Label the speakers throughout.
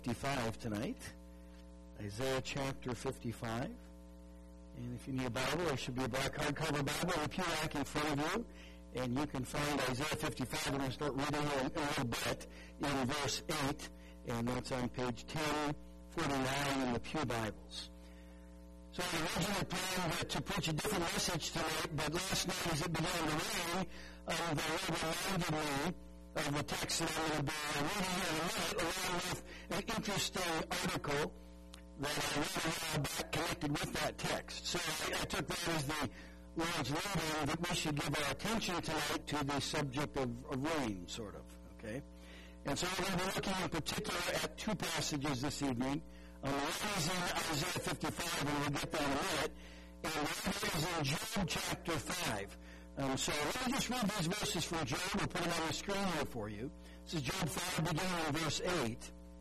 Speaker 1: 55 tonight, Isaiah chapter 55. And if you need a Bible, there should be a black hardcover Bible in the pew rack in front of you. And you can find Isaiah 55. We're going to start reading in a little bit in verse 8. And that's on page 1049 in the pew Bibles. So I originally planned to preach a different message tonight, but last night as it began to rain, the Lord reminded me of the text that I'm going to be reading here in a minute, along with an interesting article that I read a while back connected with that text. So I took that as the Lord's leading that we should give our attention tonight to the subject of rain, sort of, okay? And so we're going to be looking in particular at two passages this evening. One is in Isaiah 55, and we'll get there in a minute, and one is in Job chapter 5. So let me just read these verses from Job. We'll put them on the screen here for you. This is Job 5, beginning in verse 8.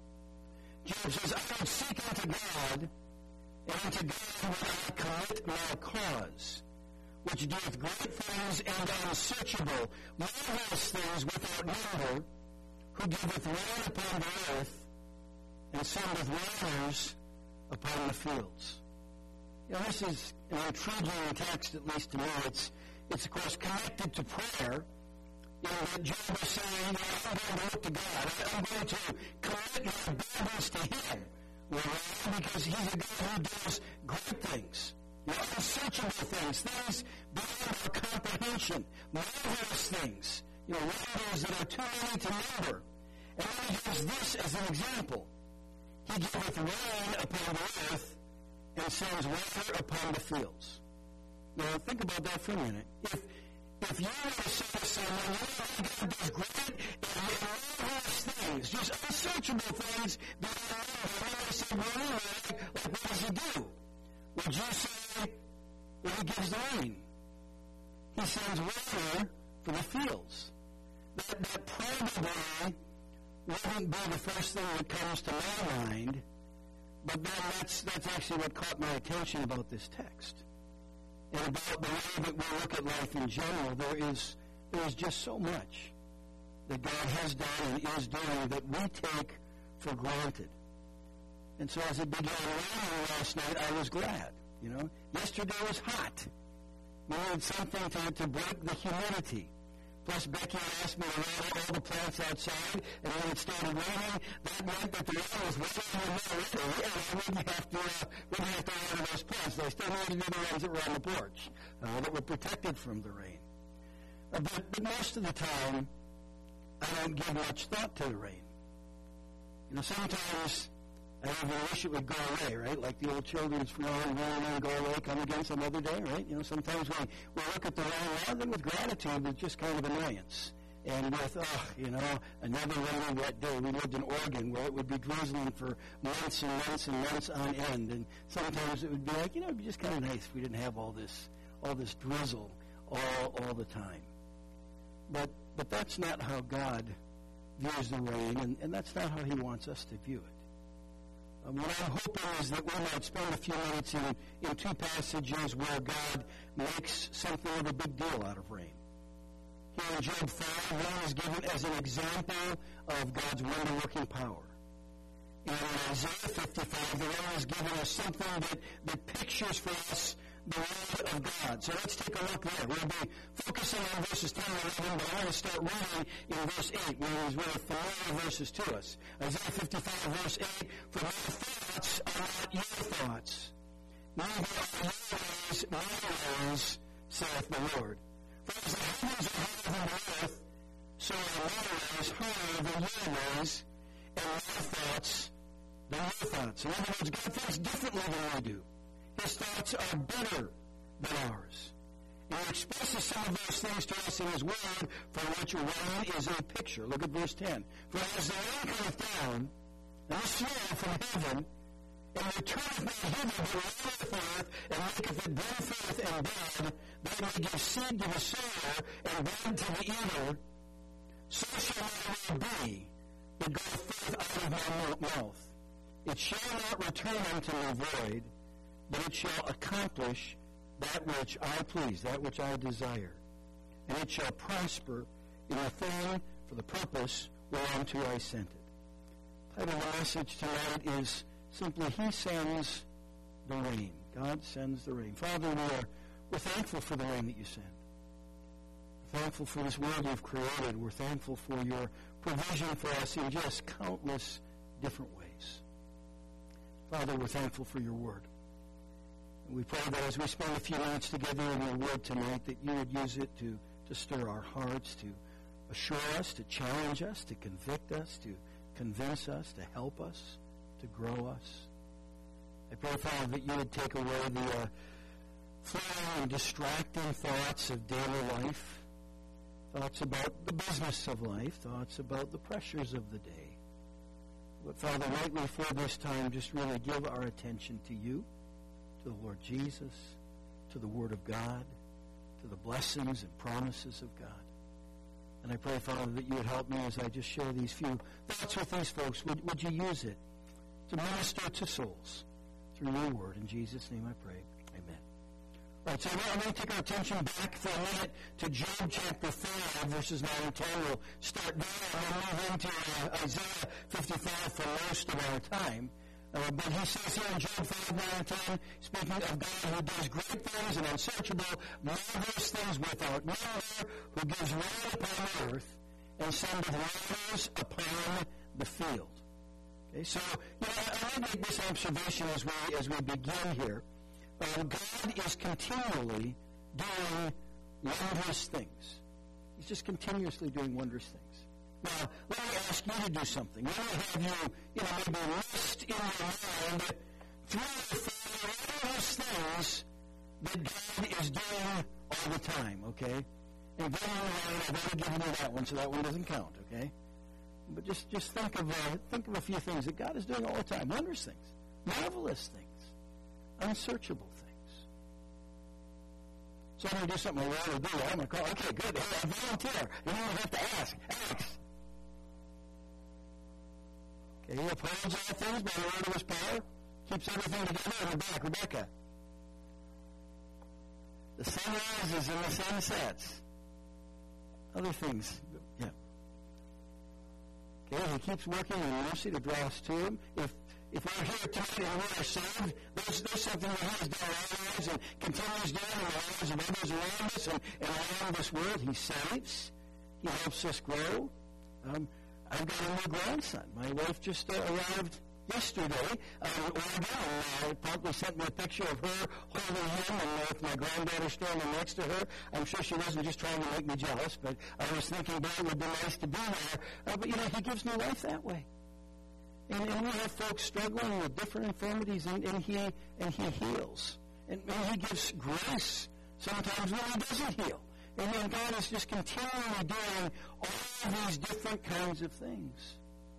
Speaker 1: Job says, I would seek unto God, and unto God would I commit my cause, which doeth great things and unsearchable, marvelous things without number, who giveth rain upon the earth, and sendeth waters upon the fields. You know, this is an intriguing text, at least to me. It's of course, connected to prayer. You know, that Job is saying, I'm going to look to God. I'm going to commit my burdens to Him. Well, because He's a God who does great things. You know, unsearchable things beyond our comprehension, marvelous things. You know, wonders that are too many to number. And then He gives this as an example. He giveth rain upon the earth and sends water upon the fields. Now, think about that for a minute. If you were to say to someone, God does great and marvelous things, just unsearchable things, but they say, well, like what does He do? Would you say, well, He gives the rain? He sends water for the fields. That probably wouldn't be the first thing that comes to my mind, but then that's actually what caught my attention about this text. And about the way that we look at life in general, there is just so much that God has done and is doing that we take for granted. And so as it began raining last night, I was glad. You know, yesterday was hot. We needed something to break the humidity. Plus, Becky asked me to water all the plants outside, and when it started raining, that meant that the rain was wetting them already, and I wouldn't have to water those plants. I still needed to do the ones that were on the porch that were protected from the rain. But most of the time, I don't give much thought to the rain. You know, sometimes I even wish it would go away, right? Like the old children's rain and go away, come again some other day, right? You know, sometimes we look at the rain rather than with gratitude, with just kind of annoyance. And with, another rainy wet day. We lived in Oregon where it would be drizzling for months and months and months on end. And sometimes it would be like, it'd be just kind of nice if we didn't have all this drizzle all the time. But that's not how God views the rain, and that's not how He wants us to view it. What I'm hoping is that we might spend a few minutes in two passages where God makes something of a big deal out of rain. Here in Job 5, rain is given as an example of God's wonder-working power. And in Isaiah 55, the rain is given as something that pictures for us the word of God. So let's take a look there. We'll be focusing on verses 10 and 11, but I want to start reading in verse 8, one of these really familiar verses to us. Isaiah 55, verse 8, for my thoughts are not your thoughts, neither are your ways my ways, saith the Lord. For as the heavens are higher than the earth, so are my ways higher than your ways, and my thoughts than your thoughts. In other words, God thinks differently than we do. His thoughts are better than ours. And He expresses some of those things to us in His Word, for which rain is a picture. Look at verse 10. For as the rain cometh down, and the snow from heaven, and returneth not hither, but watereth the earth, and maketh it bring forth and bud, that it may give seed to the sower, and bread to the eater, so shall my word be that goeth forth out of my mouth. It shall not return unto me void, but it shall accomplish that which I please, that which I desire. And it shall prosper in the thing for the purpose whereunto I sent it. The title of the message tonight is simply, He sends the rain. God sends the rain. Father, we're thankful for the rain that you send. We're thankful for this world you've created. We're thankful for your provision for us in just countless different ways. Father, we're thankful for your word. And we pray that as we spend a few minutes together in your word tonight, that you would use it to stir our hearts, to assure us, to challenge us, to convict us, to convince us, to help us, to grow us. I pray, Father, that you would take away the flowing and distracting thoughts of daily life, thoughts about the business of life, thoughts about the pressures of the day. But, Father, rightly for this time, just really give our attention to you, to the Lord Jesus, to the Word of God, to the blessings and promises of God. And I pray, Father, that you would help me as I just share these few thoughts with these folks. Would you use it to minister to souls through your word? In Jesus' name I pray. Amen. All right, so I'm going to take our attention back for a minute to Job chapter 5, verses 9 and 10. We'll start there and then move into Isaiah 55 for most of our time. But he says here in Job 5, 9 and 10, speaking of God who does great things and unsearchable, marvelous things without number, who gives rain upon the earth and sendeth waters upon the field. Okay, so I want to make this observation as we begin here. God is continually doing wondrous things. He's just continuously doing wondrous things. Now, let me ask you to do something. Let me have you, maybe list in your mind 3 or 4 wondrous things that God is doing all the time, okay? And then I've already given you that one, so that one doesn't count, okay? But just think of a few things that God is doing all the time. Wondrous things, marvelous things, unsearchable things. So I'm going to do something I rarely do. I'm going to call, okay, good. Hey, I volunteer. You don't have to ask. Ask. Okay, he upholds all things by the word of his power, keeps everything together, and we're back. Rebecca. The sun rises and the sun sets. Other things, yeah. Okay, he keeps working in mercy to draw us to him. If we're here tonight and we are saved, there's something that he has done in our lives and continues doing in the lives of others around us and around this world. He saves. He helps us grow. I've got a new grandson. My wife just arrived yesterday in Oregon. Promptly sent me a picture of her holding him and with my granddaughter standing next to her. I'm sure she wasn't just trying to make me jealous, but I was thinking that it would be nice to be there. But he gives new life that way. And we have folks struggling with different infirmities, and he heals. And he gives grace sometimes when he doesn't heal. And then God is just continually doing all of these different kinds of things.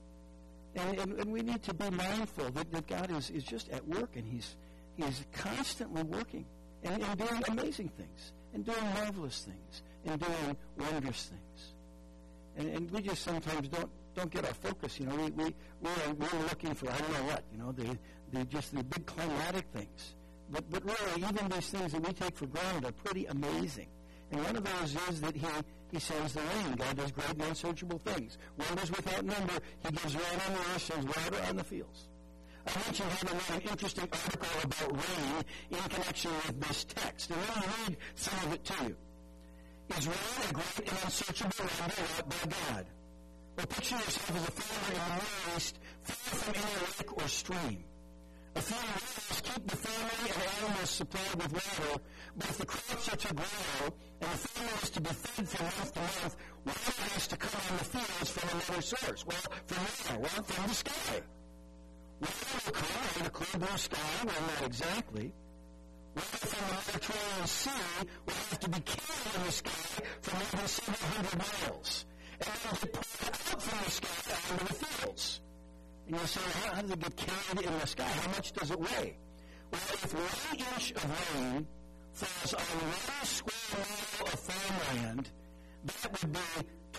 Speaker 1: And we need to be mindful that God is just at work, and He's constantly working and doing amazing things, and doing marvelous things, and doing wondrous things. And we just sometimes don't get our focus. We're looking for I don't know what. The big climatic things. But really, even these things that we take for granted are pretty amazing. And one of those is that He sends the rain. God does great and unsearchable things. Wonders without number. He gives rain on the earth, sends water on the fields. I mentioned having an interesting article about rain in connection with this text. And let me read some of it to you. Is rain a great and unsearchable wonder wrought by God? Well, picture yourself as a farmer in the Middle East, far from any lake or stream. A few rivers keep the family and animals supplied with water, but if the crops are to grow and the family is to be fed from month to month, water has to come on the fields from another source. Well, from where? Well, from the sky. Water will come out of a clear blue sky? Well, not exactly. Water from the Mediterranean Sea will have to be carried in the sky for more than 700 miles. And then get poured out from the sky onto the fields. And you say, how does it get carried in the sky? How much does it weigh? Well, if 1 inch of rain falls on 1 square mile of farmland, that would be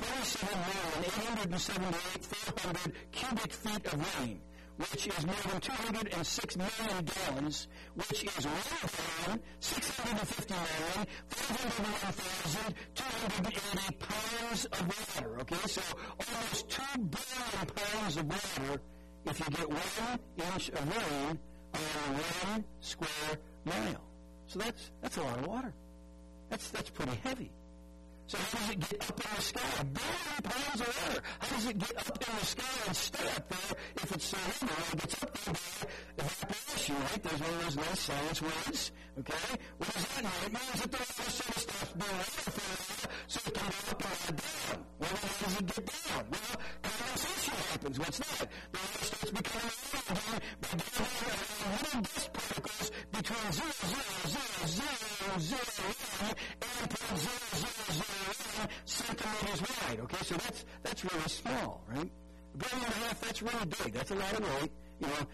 Speaker 1: 27,878,400 cubic feet of rain, which is more than 206 million gallons, which is 1,650,501,280 pounds of water. Okay, so almost 2 billion pounds of water if you get 1 inch of rain on 1 square mile. So that's a lot of water. That's pretty heavy. So how does it get up in the sky? 1 billion pounds of water. How does it get up in the sky and stay up there if it's so heavy? Well, it gets up there by evaporation, right? There's one of those nice science words, okay? What does that mean? It means that the water sort of stops being water for a while, so it can go up and down. Well, how does it get down? Well, condensation happens. What's that? The water starts becoming water again by gathering little dust particles between 0.00001 and 0.0001 centimeters wide. Okay, so that's really small, right? 1.5 billion, that's really big. That's a lot of weight. You know,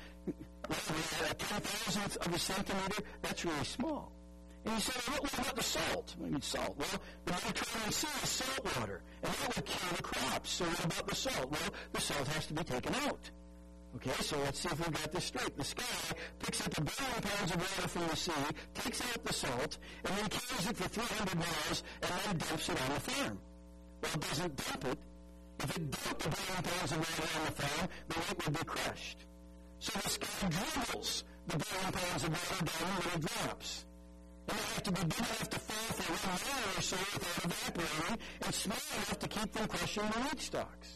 Speaker 1: 10,000th of a centimeter, that's really small. And you say, well, what about the salt? What do you mean salt? Well, the Mediterranean Sea is salt water, and that would kill the crops. So what about the salt? Well, the salt has to be taken out. Okay, so let's see if we've got this straight. The sky picks up 1 billion pounds of water from the sea, takes out the salt, and then carries it for 300 miles, and then dumps it on the farm. Well, it doesn't dump it. If it dumped 1 billion pounds of water on the farm, the wheat would be crushed. So the sky dribbles the 1 billion pounds of water down in little drops. And they have to be big enough to fall for 1 hour or so without evaporating, and small enough to keep them crushing the wheat stalks.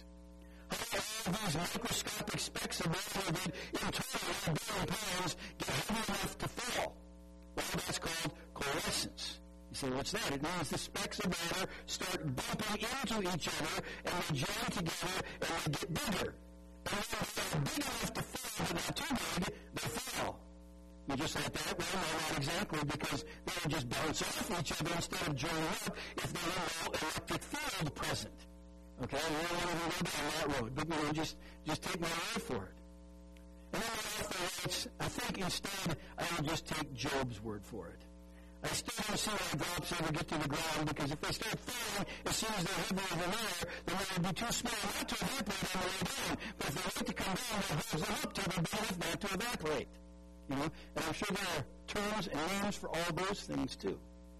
Speaker 1: All these microscopic specks of water that in total 1 billion pounds get heavy enough to fall. Well, that's called coalescence. You say, what's that? It means the specks of water start bumping into each other, and they join together, and they get bigger. And when they're big enough to fall, but not too big, they fall. You just like that? Well, no, not exactly, because they would just bounce off each other instead of joining up if there were no electric field present. Okay, we don't want to go down that road, but you know, just take my word for it. And then the author writes, I think instead I will just take Job's word for it. I still don't see why drops ever get to the ground, because if they start falling as soon as they're heavier than air, then they would be too small not to evaporate on the way down. But if they wait to come down, they'll hold them up till they're big enough not to evaporate. You know, and I'm sure there are terms and names for all those things too.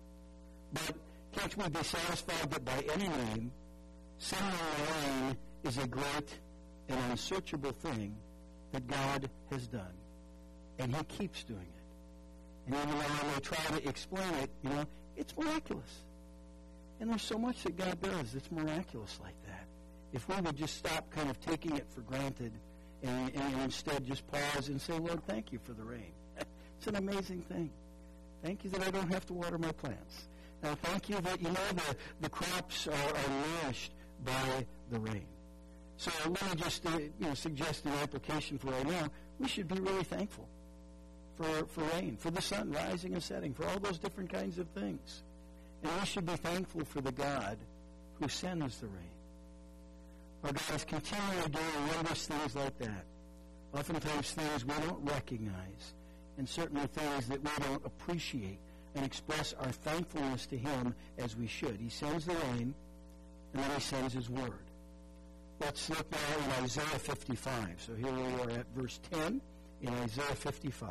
Speaker 1: But can't we be satisfied that by any name, sending rain is a great and unsearchable thing that God has done. And He keeps doing it. And even though I may try to explain it, you know, it's miraculous. And there's so much that God does that's miraculous like that. If we would just stop kind of taking it for granted and instead just pause and say, Lord, thank you for the rain. It's an amazing thing. Thank you that I don't have to water my plants. Now, thank you that, you know, the crops are nourished by the rain. So let me just suggest an application for right now. We should be really thankful for rain, for the sun rising and setting, for all those different kinds of things. And we should be thankful for the God who sends the rain. Our God is continually doing wondrous things like that. Oftentimes things we don't recognize, and certainly things that we don't appreciate and express our thankfulness to Him as we should. He sends the rain, and then He sends His Word. Let's look now in Isaiah 55. So here we are at verse 10 in Isaiah 55.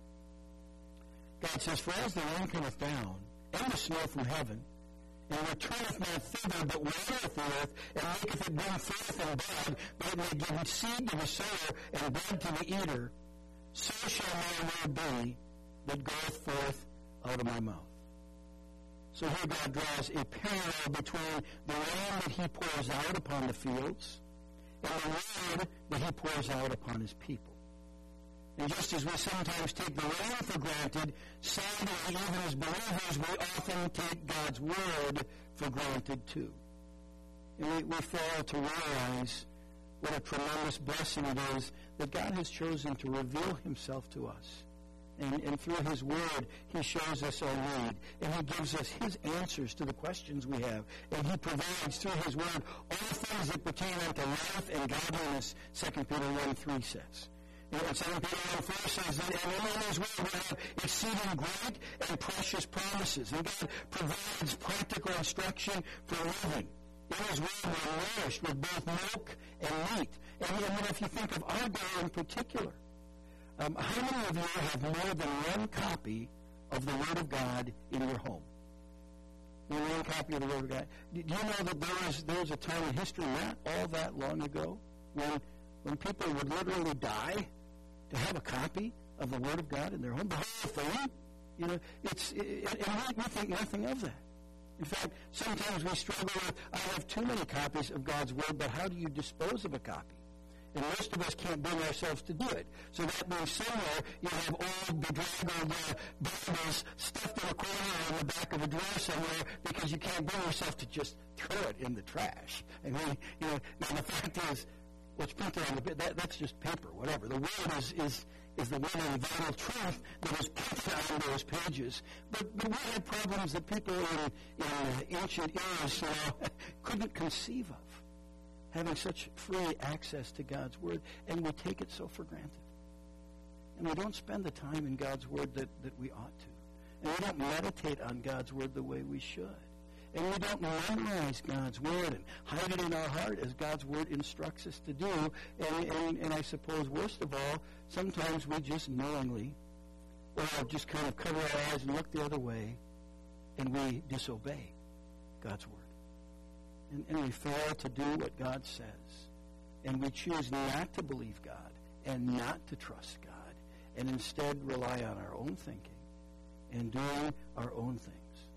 Speaker 1: God says, For as the rain cometh down, and the snow from heaven, and returneth not thither, but watereth the earth, and maketh it bring forth and bud, that it may give seed to the sower, and bread to the eater, so shall my word be that goeth forth out of my mouth. So here God draws a parallel between the rain that He pours out upon the fields and the word that He pours out upon His people. And just as we sometimes take the rain for granted, sadly, even as believers, we often take God's word for granted too. And we fail to realize what a tremendous blessing it is that God has chosen to reveal Himself to us. And through His Word, He shows us our need. And He gives us His answers to the questions we have. And He provides through His Word all things that pertain unto life and godliness, 2 Peter 1:3 says. And 2 Peter 1:4 says that in His Word we have exceeding great and precious promises. And God provides practical instruction for living. In His Word we are nourished with both milk and meat. And if you think of our day in particular, how many of you have more than one copy of the Word of God in your home? One copy of the Word of God. Do you know that there was a time in history not all that long ago when when people would literally die to have a copy of the Word of God in their home, the whole thing, and we think nothing of that. In fact, sometimes we struggle with, I have too many copies of God's Word, but how do you dispose of a copy? And most of us can't bring ourselves to do it. So that means somewhere you have old, bedraggled Bibles stuffed in a corner or in the back of a drawer somewhere because you can't bring yourself to just throw it in the trash. I mean, now the fact is, what's printed on the that's just paper, whatever. The Word is the one and vital truth that is printed on those pages. But we have problems that people in ancient eras couldn't conceive of, having such free access to God's Word, and we take it so for granted. And we don't spend the time in God's Word that we ought to. And we don't meditate on God's Word the way we should. And we don't memorize God's Word and hide it in our heart as God's Word instructs us to do. And I suppose, worst of all, sometimes we just knowingly or just kind of cover our eyes and look the other way, and we disobey God's Word. And we fail to do what God says. And we choose not to believe God and not to trust God, and instead rely on our own thinking and doing our own things.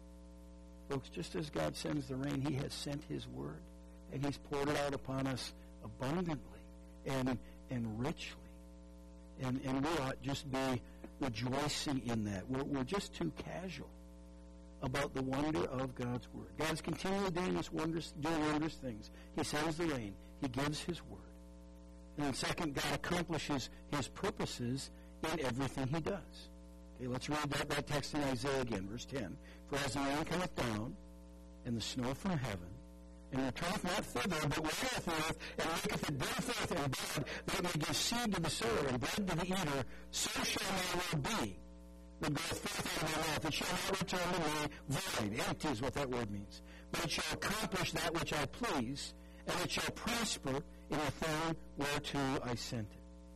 Speaker 1: Folks, just as God sends the rain, He has sent His Word, and He's poured it out upon us abundantly and richly. And we ought just be rejoicing in that. We're just too casual about the wonder of God's Word. God's continually doing wondrous things. He sends the rain. He gives His Word. And then second, God accomplishes His purposes in everything He does. Okay, let's read that text in Isaiah again, verse 10. For as the rain cometh down, and the snow from heaven, and returneth not thither, but watereth the earth, and maketh it bring forth and bud, that it may give seed to the sower, and bread to the eater, so shall my word be that goeth forth out of my mouth. It shall not return to me void. Empty is what that word means. But it shall accomplish that which I please, and it shall prosper in the thing whereto I sent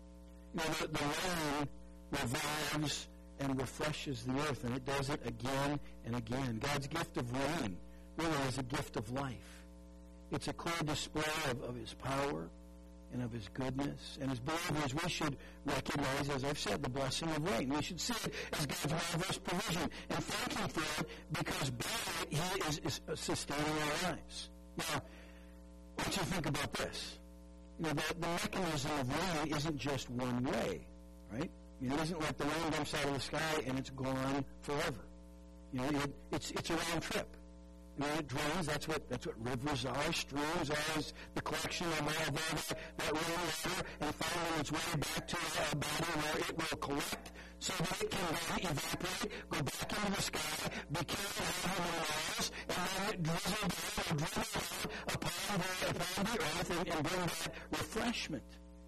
Speaker 1: it. The rain revives and refreshes the earth, and it does it again and again. God's gift of rain really is a gift of life. It's a clear display of His power and of His goodness. And as believers, we should recognize, as I've said, the blessing of rain. We should see it as God's marvelous provision and thank Him for it, because by it He is sustaining our lives. Now, I want you to think about this. The mechanism of rain isn't just one way, right? It isn't like the rain dumps out of the sky and it's gone forever. It's a round trip. It drains. That's what rivers are. Streams are the collection of all that rainwater, and finally its way back to a body where it will collect so that it can evaporate, go back into the sky, be carried over the miles, and then drizzle down upon the earth and bring that refreshment.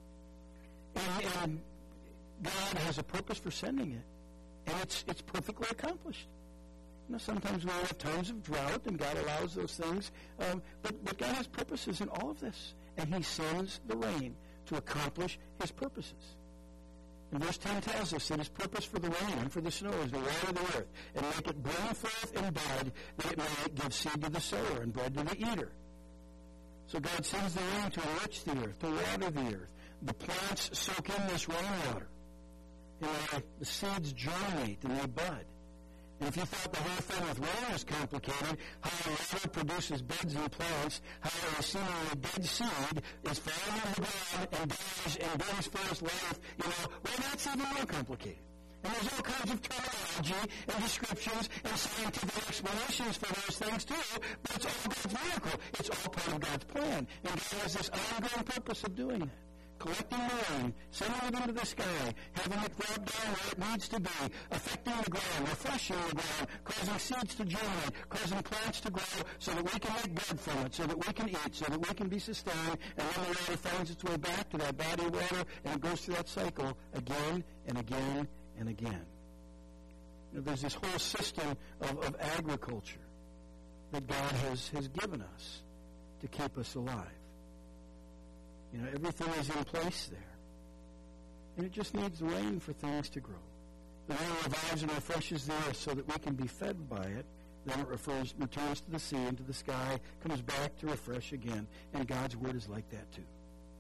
Speaker 1: And God has a purpose for sending it, and it's perfectly accomplished. Sometimes we have times of drought, and God allows those things, but God has purposes in all of this, and He sends the rain to accomplish His purposes. And verse 10 tells us that His purpose for the rain and for the snow is to water the earth and make it bring forth and bud, that it may give seed to the sower and bread to the eater. So God sends the rain to enrich the earth, to water the earth. The plants soak in this rainwater. The seeds germinate and they bud. And if you thought the whole thing with rain was complicated, how water produces buds and plants, how a seemingly dead seed is fallen in the ground and dies and brings forth life, that's even more complicated. And there's all kinds of terminology and descriptions and scientific explanations for those things too, but it's all God's miracle. It's all part of God's plan. And God has this ongoing purpose of doing that. Collecting the rain, sending it into the sky, having it drop down where it needs to be, affecting the ground, refreshing the ground, causing seeds to germinate, causing plants to grow so that we can make bread from it, so that we can eat, so that we can be sustained, and then the water finds its way back to that body of water, and it goes through that cycle again and again and again. There's this whole system of agriculture that God has given us to keep us alive. Everything is in place there. And it just needs rain for things to grow. The rain revives and refreshes the earth so that we can be fed by it. Then it returns to the sea and to the sky, comes back to refresh again. And God's Word is like that too.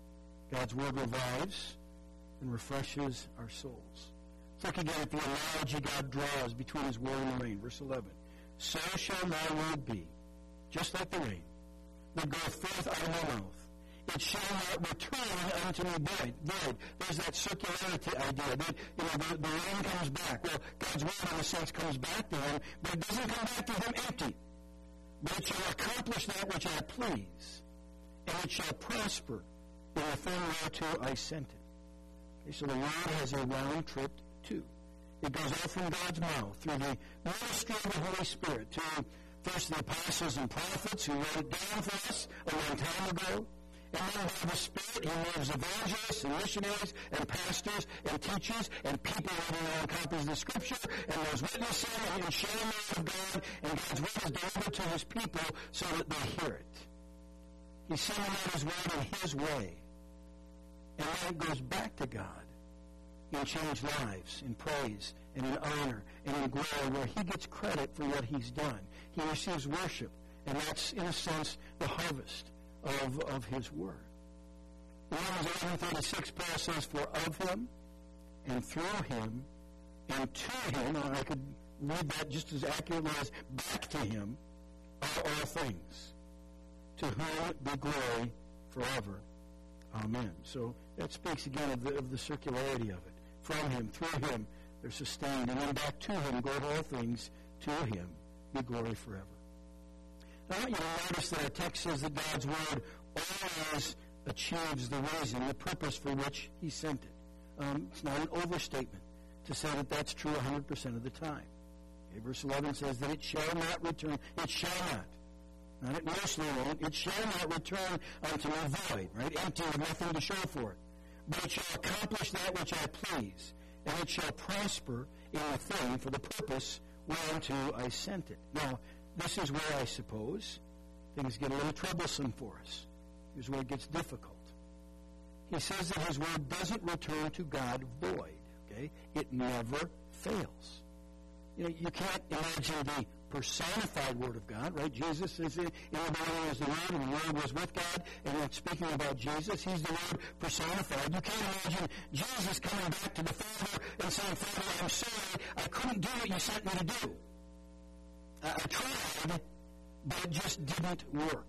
Speaker 1: God's word revives and refreshes our souls. Let's look again at the analogy God draws between his word and the rain. Verse 11. So shall my word be, just like the rain, that goeth forth out of my mouth. It shall not return unto me void. There's that circularity idea that the rain comes back. Well, God's word in a sense comes back to him, but it doesn't come back to him empty. But it shall accomplish that which I please, and it shall prosper in the thing whereto I sent it. Okay, so the word has a round trip too. It goes out from God's mouth through the ministry of the Holy Spirit to first the apostles and prophets who wrote it down for us a long time ago. And then by the Spirit, he moves evangelists and missionaries and pastors and teachers and people writing their own copies of the Scripture and those witnessing and sharing the word of God. And God's word is delivered to his people so that they hear it. He's sending out his word in his way. And then it goes back to God in changed lives, in praise, and in honor, and in glory, where he gets credit for what he's done. He receives worship, and that's, in a sense, the harvest of his word. In Romans 11:36, Paul says, for of him, and through him, and to him, and I could read that just as accurately as back to him, are all things, to whom be glory forever. Amen. So that speaks again of the circularity of it. From him, through him, they're sustained, and then back to him go all things, to him be glory forever. I want you to notice that our text says that God's word always achieves the reason, the purpose for which he sent it. It's not an overstatement to say that that's true 100% of the time. Okay, verse 11 says that it shall not return. It shall not. Not it mostly won't. It shall not return unto me void, right? Empty with nothing to show for it. But it shall accomplish that which I please, and it shall prosper in the thing for the purpose whereunto I sent it. Now, this is where I suppose things get a little troublesome for us. Here's where it gets difficult. He says that his word doesn't return to God void. Okay? It never fails. You can't imagine the personified word of God, right? Jesus is in the beginning was the Word, and the Word was with God, and it's speaking about Jesus. He's the Word personified. You can't imagine Jesus coming back to the Father and saying, Father, I'm sorry, I couldn't do what you sent me to do. I tried, but it just didn't work.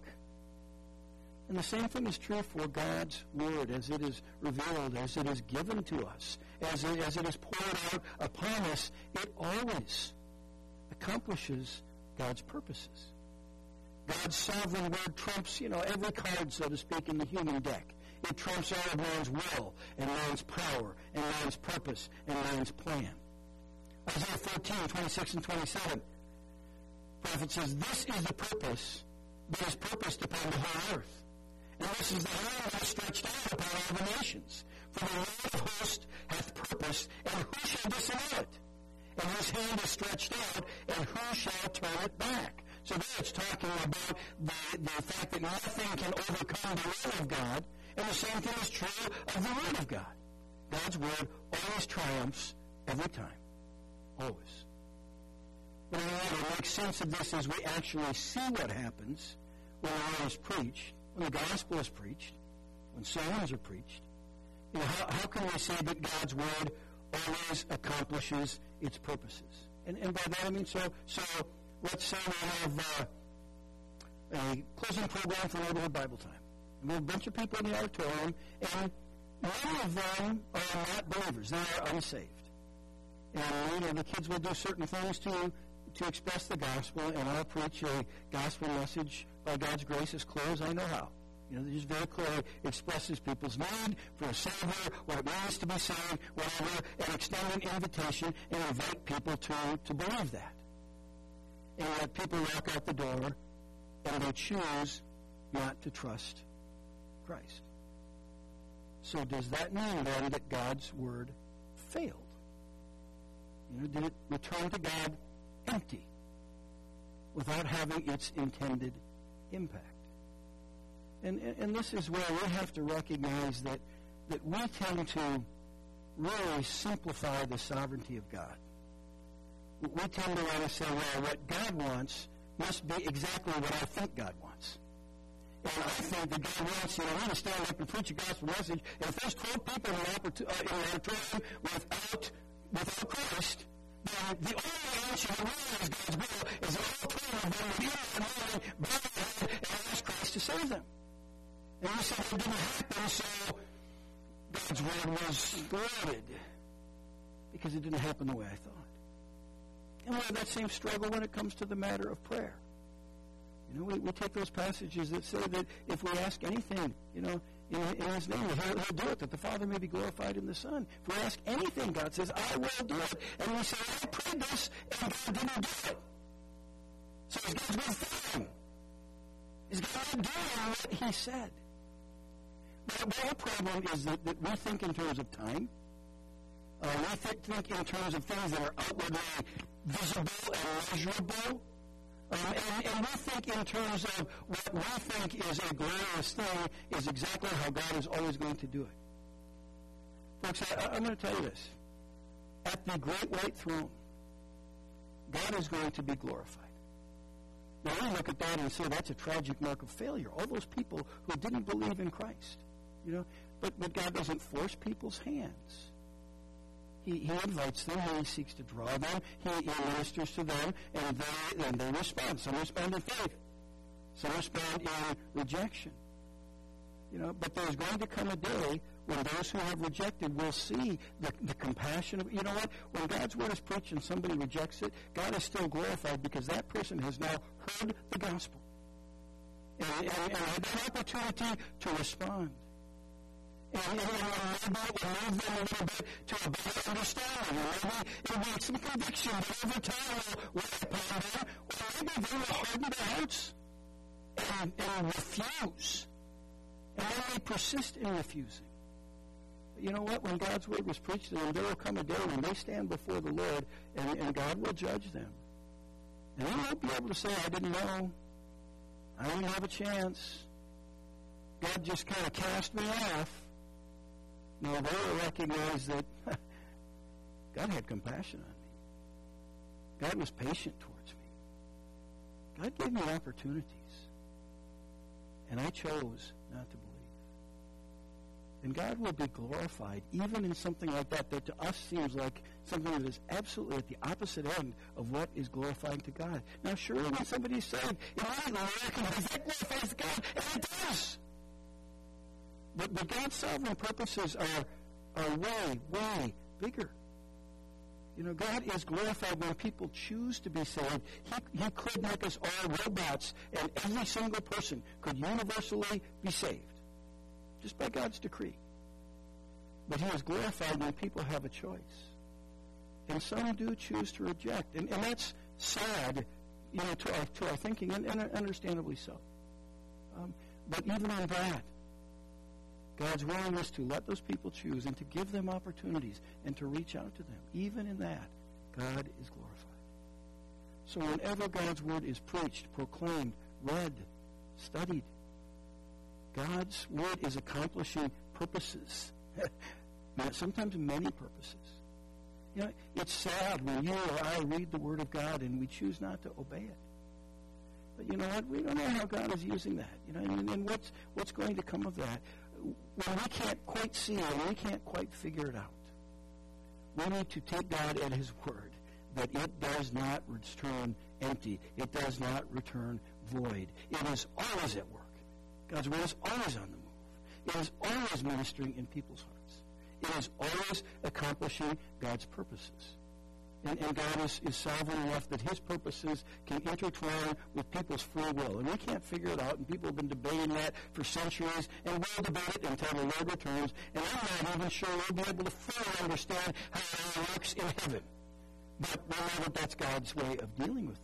Speaker 1: And the same thing is true for God's Word as it is revealed, as it is given to us, as it is poured out upon us. It always accomplishes God's purposes. God's sovereign word trumps, every card, so to speak, in the human deck. It trumps all of man's will and man's power and man's purpose and man's plan. Isaiah 14:26 and 27. The prophet says, this is the purpose that is purposed upon the whole earth. And this is the hand that is stretched out upon all the nations. For the Lord of hosts hath purposed, and who shall disannul it? And his hand is stretched out, and who shall turn it back? So there it's talking about the fact that nothing can overcome the will of God, and the same thing is true of the Word of God. God's Word always triumphs every time. Always. But in order to make sense of this as we actually see what happens when the Word is preached, when the gospel is preached, when sermons are preached, how can we say that God's Word always accomplishes its purposes? And by that I mean, so let's say we have a closing program for Neighborhood Bible Time. We have a bunch of people in the auditorium, and many of them are not believers. They are unsaved. And the kids will do certain things to express the gospel, and I'll preach a gospel message by God's grace as clear as I know how. They're just very clearly expresses people's need for a Savior, what it means to be saved, whatever, and extend an invitation and invite people to believe that. And yet people walk out the door and they choose not to trust Christ. So does that mean then that God's Word failed? Did it return to God empty without having its intended impact? And this is where we have to recognize that we tend to really simplify the sovereignty of God. We tend to want to say, well, what God wants must be exactly what I think God wants. And I think that God wants me to stand up and preach a gospel message. And if there's 12 people in an auditorium without Christ, then the only answer to realize God's will is that all 12 of them would hear and mind, bow their head, and ask Christ to save them. And we said that didn't happen, so God's word was thwarted because it didn't happen the way I thought. And we have that same struggle when it comes to the matter of prayer. You know, we take those passages that say that if we ask anything, you know, in His name, He'll do it, that the Father may be glorified in the Son. If we ask anything, God says, I will do it. And we say, I prayed this, and God didn't do it. So is God's will failing? Is God doing what He said? But our problem is that we think in terms of time. We think in terms of things that are outwardly visible and measurable. And we think in terms of what we think is a glorious thing is exactly how God is always going to do it. Folks, I'm going to tell you this. At the great white throne, God is going to be glorified. Now, we look at that and say that's a tragic mark of failure. All those people who didn't believe in Christ, you know, but God doesn't force people's hands. He invites them, He seeks to draw them, He ministers to them, and they respond. Some respond in faith. Some respond in rejection. You know, but there's going to come a day when those who have rejected will see the compassion of, you know what? When God's word is preached and somebody rejects it, God is still glorified because that person has now heard the gospel and had that opportunity to respond. And maybe it will move them a little bit to a better understanding. Or maybe it will make some conviction that over time will weigh upon them. Or maybe they will harden their hearts and refuse. And then they persist in refusing. But you know what? When God's word was preached to them, there will come a day when they stand before the Lord and God will judge them. And they won't be able to say, I didn't know. I didn't have a chance. God just kind of cast me off. No, they will recognize that God had compassion on me. God was patient towards me. God gave me opportunities. And I chose not to believe. And God will be glorified even in something like that to us seems like something that is absolutely at the opposite end of what is glorifying to God. Now, surely when somebody's saved, immediately we recognize that glorifies God, and it does. But God's sovereign purposes are way, way bigger. You know, God is glorified when people choose to be saved. He could make us all robots, and every single person could universally be saved, just by God's decree. But He is glorified when people have a choice. And some do choose to reject. And that's sad, you know, to our thinking, and understandably so. But even on that, God's willingness to let those people choose and to give them opportunities and to reach out to them. Even in that, God is glorified. So whenever God's word is preached, proclaimed, read, studied, God's word is accomplishing purposes. Sometimes many purposes. You know, it's sad when you or I read the word of God and we choose not to obey it. But you know what? We don't know how God is using that. You know, and what's going to come of that? When we can't quite see it and we can't quite figure it out, we need to take God at His word that it does not return empty. It does not return void. It is always at work. God's word is always on the move. It is always ministering in people's hearts. It is always accomplishing God's purposes. And God is sovereign enough that His purposes can intertwine with people's free will. And we can't figure it out, and people have been debating that for centuries, and we'll debate it until the Lord returns. And I'm not even sure we'll be able to fully understand how it all works in heaven. But we know that that's God's way of dealing with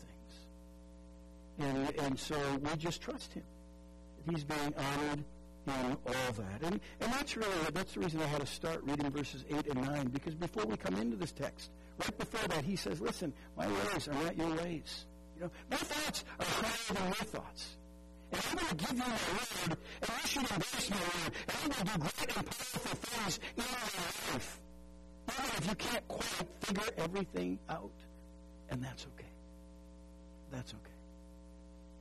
Speaker 1: things. And so we just trust Him. That He's being honored in all that. And that's the reason I had to start reading verses 8 and 9, because before we come into this text, right before that, He says, listen, my ways are not your ways. You know, my thoughts are higher than your thoughts. And I'm going to give you my word, and you should embrace my word, and I'm going to do great and powerful things in your life. Even if you can't quite figure everything out. And that's okay. That's okay.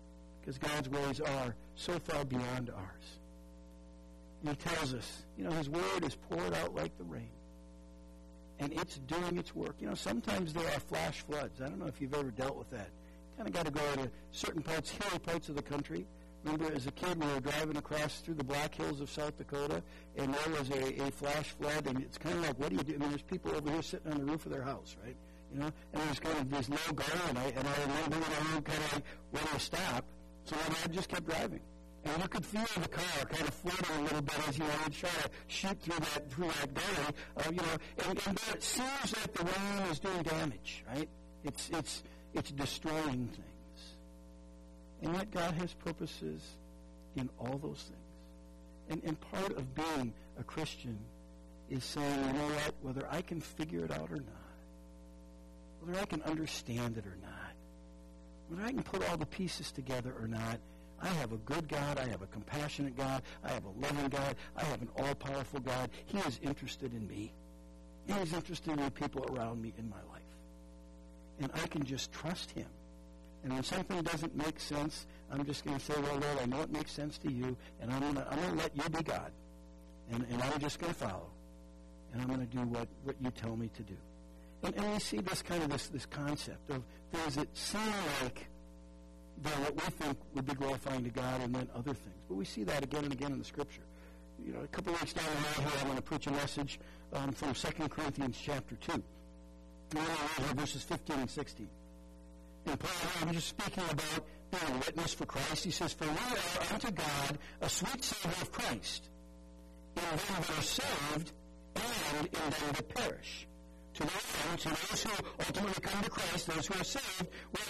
Speaker 1: because God's ways are so far beyond ours. And he tells us, his word is poured out like the rain. And it's doing its work. Sometimes there are flash floods. I don't know if you've ever dealt with that. Kind of got to go to certain parts, hilly parts of the country. Remember, as a kid, we were driving across through the Black Hills of South Dakota, and there was a flash flood, and it's kind of like, what do you do? I mean, there's people over here sitting on the roof of their house, right? And there's kind of this low guard, and I remember kind of like, where to stop, so I just kept driving. And you could feel the car kind of floating a little bit as would try to shoot through that gully, and it seems like the rain is doing damage, right? It's destroying things. And yet God has purposes in all those things. And part of being a Christian is saying, you know what, whether I can figure it out or not, whether I can understand it or not, whether I can put all the pieces together or not, I have a good God, I have a compassionate God, I have a loving God, I have an all-powerful God. He is interested in me. He is interested in the people around me in my life. And I can just trust him. And when something doesn't make sense, I'm just going to say, well, Lord, I know it makes sense to you, and I'm going to let you be God. And I'm just going to follow. And I'm going to do what you tell me to do. And we see this kind of this concept of things that seem like they're what we think would be glorifying to God, and then other things. But we see that again and again in the Scripture. A couple of weeks down the road here, I'm going to preach a message from 2 Corinthians chapter 2. And I'm going to read verses 15 and 16. And Paul, I'm just speaking about being a witness for Christ. He says, "For we are unto God a sweet savor of Christ, in them that are saved and in them that perish. To those who ultimately come to Christ, those who are saved,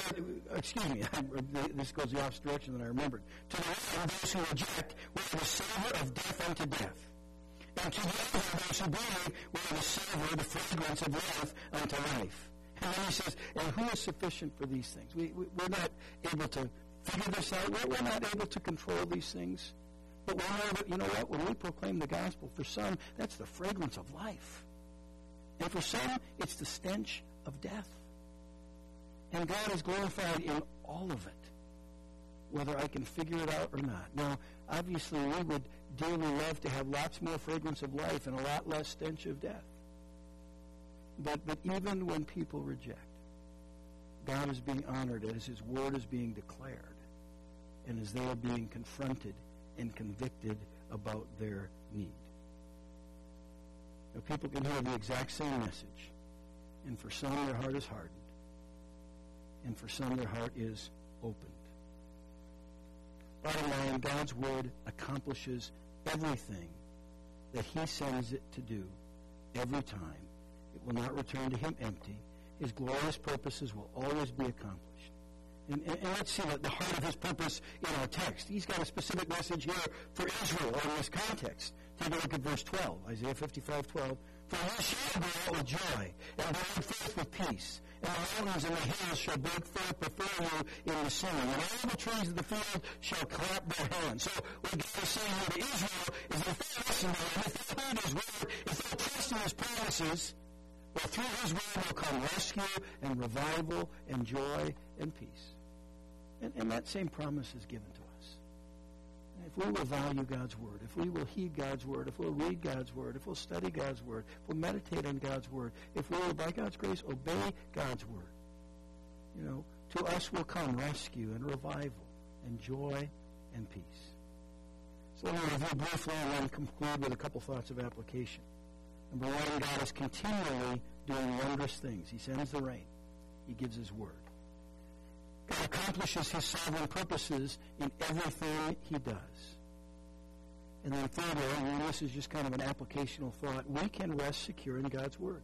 Speaker 1: this goes the opposite direction than I remembered. To those who reject, we have a savor of death unto death. And to those who believe, we have a savor, the fragrance of life unto life." And then he says, and who is sufficient for these things? We're not able to figure this out. We're not able to control these things. But we know that, you know what? When we proclaim the gospel, for some, that's the fragrance of life. And for some, it's the stench of death. And God is glorified in all of it, whether I can figure it out or not. Now, obviously, we would dearly love to have lots more fragrance of life and a lot less stench of death. But even when people reject, God is being honored as his word is being declared and as they are being confronted and convicted about their need. Now, people can hear the exact same message, and for some their heart is hardened, and for some their heart is opened. Bottom line, God's word accomplishes everything that he sends it to do every time. It will not return to him empty. His glorious purposes will always be accomplished. And let's see the heart of his purpose in our text. He's got a specific message here for Israel in this context. Take a look at verse 12, Isaiah 55:12. "For you shall go out with joy, and bring forth with peace. And the mountains and the hills shall break forth before you in the singing. And all the trees of the field shall clap their hands." So what God is saying here to Israel is that if they listen to him, if they heed his word, if they trust in his promises, well, through his word will come rescue and revival and joy and peace. And that same promise is given to us. If we will value God's word, if we will heed God's word, if we'll read God's word, if we'll study God's word, if we'll meditate on God's word, if we will, by God's grace, obey God's word, to us will come rescue and revival and joy and peace. So let me review briefly and then conclude with a couple thoughts of application. Number one, God is continually doing wondrous things. He sends the rain. He gives his word. God accomplishes his sovereign purposes in everything he does. And then thirdly, and this is just kind of an applicational thought, we can rest secure in God's word.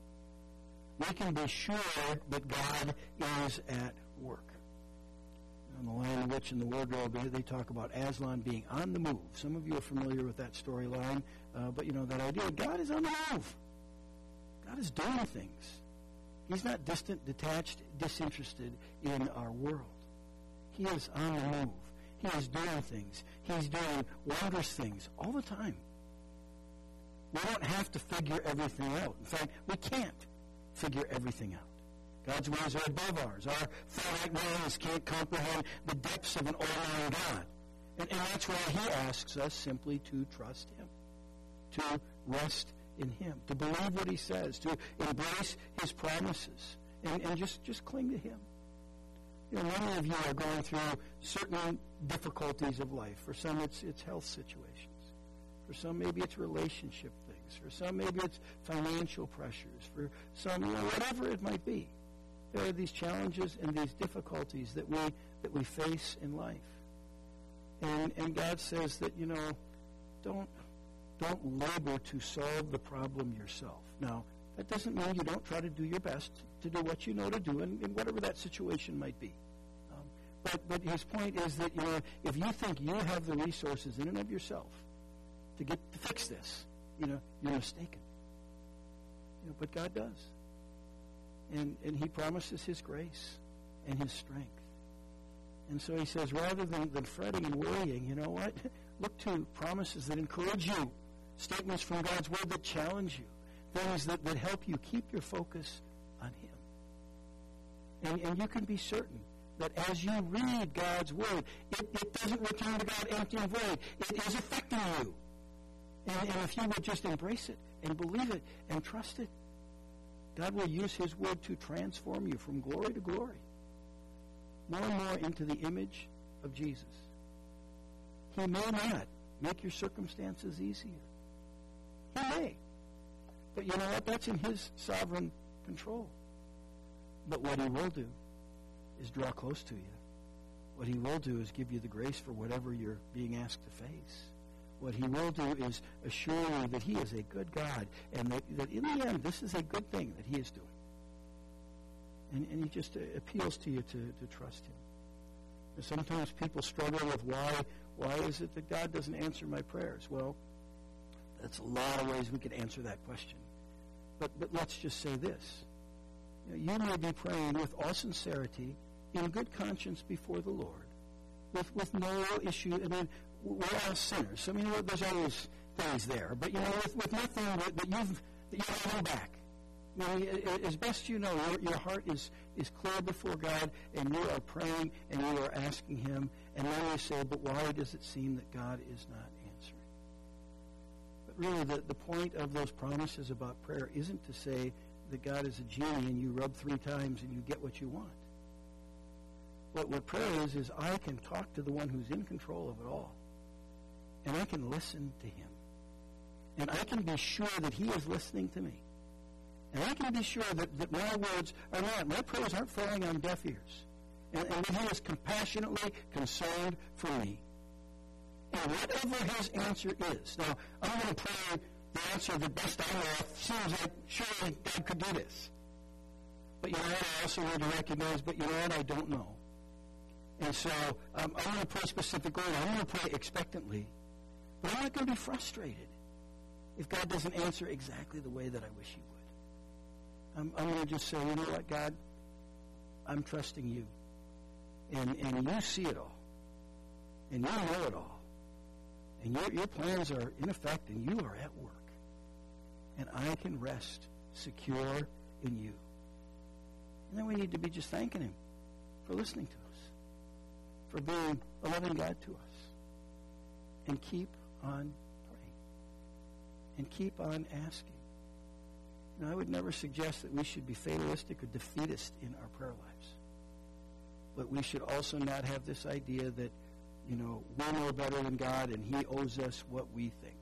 Speaker 1: We can be sure that God is at work. In The Lion, the Witch, and the Wardrobe, they talk about Aslan being on the move. Some of you are familiar with that storyline, but that idea, God is on the move. God is doing things. He's not distant, detached, disinterested in our world. He is on the move. He is doing things. He's doing wondrous things all the time. We don't have to figure everything out. In fact, we can't figure everything out. God's ways are above ours. Our finite minds can't comprehend the depths of an all-knowing God. And that's why he asks us simply to trust him, to rest in him, to believe what he says, to embrace his promises, and just cling to him. You know, many of you are going through certain difficulties of life. For some, it's health situations. For some, maybe it's relationship things. For some, maybe it's financial pressures. For some, whatever it might be. There are these challenges and these difficulties that we face in life. And God says that, don't labor to solve the problem yourself. Now, that doesn't mean you don't try to do your best to do what you know to do in whatever that situation might be. But his point is that, if you think you have the resources in and of yourself to fix this, you're mistaken. But God does. And he promises his grace and his strength. And so he says, rather than fretting and worrying, you know what? Look to promises that encourage you, statements from God's word that challenge you, things that help you keep your focus on him. And you can be certain that as you read God's word, it doesn't return to God empty and void. It is affecting you. And if you would just embrace it and believe it and trust it, God will use his word to transform you from glory to glory, more and more into the image of Jesus. He may not make your circumstances easier. He may. But you know what? That's in his sovereign control. But what he will do is draw close to you. What he will do is give you the grace for whatever you're being asked to face. What he will do is assure you that he is a good God, and that in the end, this is a good thing that he is doing. And he just appeals to you to trust him. And sometimes people struggle with why is it that God doesn't answer my prayers? Well, that's a lot of ways we could answer that question. But let's just say this. You may be praying with all sincerity, in good conscience before the Lord, with no issue. I mean, we're all sinners. So, there's always things there. But, with nothing that you hold back. As best you know, your heart is clear before God, and you are praying, and you are asking him, and then you say, but why does it seem that God is not answering? But really, the point of those promises about prayer isn't to say that God is a genie and you rub 3 times and you get what you want. What prayer is I can talk to the one who's in control of it all, and I can listen to him. And I can be sure that he is listening to me. And I can be sure that my words my prayers aren't falling on deaf ears. And that he is compassionately concerned for me. And whatever his answer is. Now, I'm going to pray the answer the best I know. Seems like surely God could do this. But I also need to recognize, but I don't know. And so I'm going to pray specifically, and I'm going to pray expectantly. But I'm not going to be frustrated if God doesn't answer exactly the way that I wish he would. I'm going to just say, you know what, God, I'm trusting you. And you see it all. And you know it all. And your plans are in effect, and you are at work. And I can rest secure in you. And then we need to be just thanking him for listening to us, for being a loving God to us. And keep on praying. And keep on asking. Now, I would never suggest that we should be fatalistic or defeatist in our prayer lives. But we should also not have this idea that, we know better than God and he owes us what we think.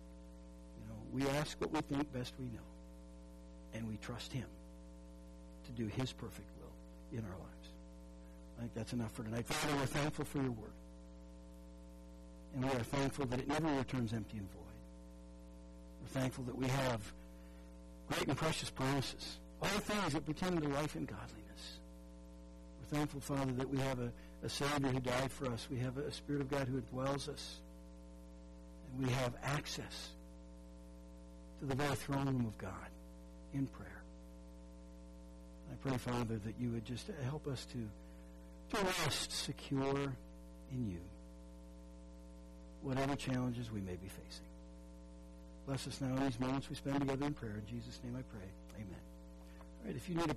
Speaker 1: We ask what we think best we know. And we trust him to do his perfect will in our lives. I think that's enough for tonight. Father, we're thankful for your word. And we are thankful that it never returns empty and void. We're thankful that we have great and precious promises, all things that pertain to life and godliness. We're thankful, Father, that we have a Savior who died for us. We have a Spirit of God who indwells us. And we have access to the very throne room of God in prayer. I pray, Father, that you would just help us to rest secure in you, whatever challenges we may be facing. Bless us now in these moments we spend together in prayer. In Jesus' name I pray. Amen. All right, if you need a